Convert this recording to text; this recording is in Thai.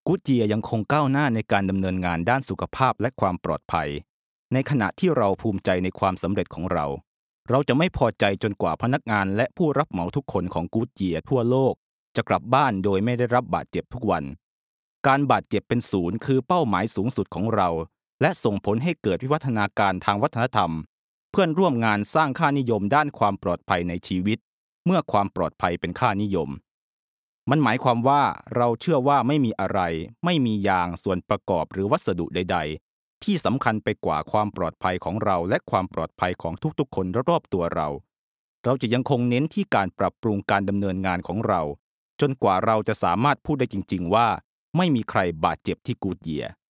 กู๊ดเยียร์ยังคงก้าวหน้าในการดำเนินงานด้านสุขภาพและความปลอดภัยในขณะที่เราภูมิใจในความสำเร็จของเราจะไม่พอใจจนกว่าพนักงานและผู้รับเหมาทุกคนของกู๊ดเยียร์ทั่วโลกจะกลับบ้านโดยไม่ได้รับบาดเจ็บทุกวันการบาดเจ็บเป็นศูนย์คือเป้าหมายสูงสุดของเราและส่งผลให้เกิดวิวัฒนาการทางวัฒนธรรมเพื่อนร่วมงานสร้างค่านิยมด้านความปลอดภัยในชีวิตเมื่อความปลอดภัยเป็นค่านิยมมันหมายความว่าเราเชื่อว่าไม่มีอะไรไม่มียางส่วนประกอบหรือวัสดุใดๆที่สำคัญไปกว่าความปลอดภัยของเราและความปลอดภัยของทุกๆคนรอบๆตัวเราจะยังคงเน้นที่การปรับปรุงการดำเนินงานของเราจนกว่าเราจะสามารถพูดได้จริงๆว่าไม่มีใครบาดเจ็บที่กู๊ดเยียร์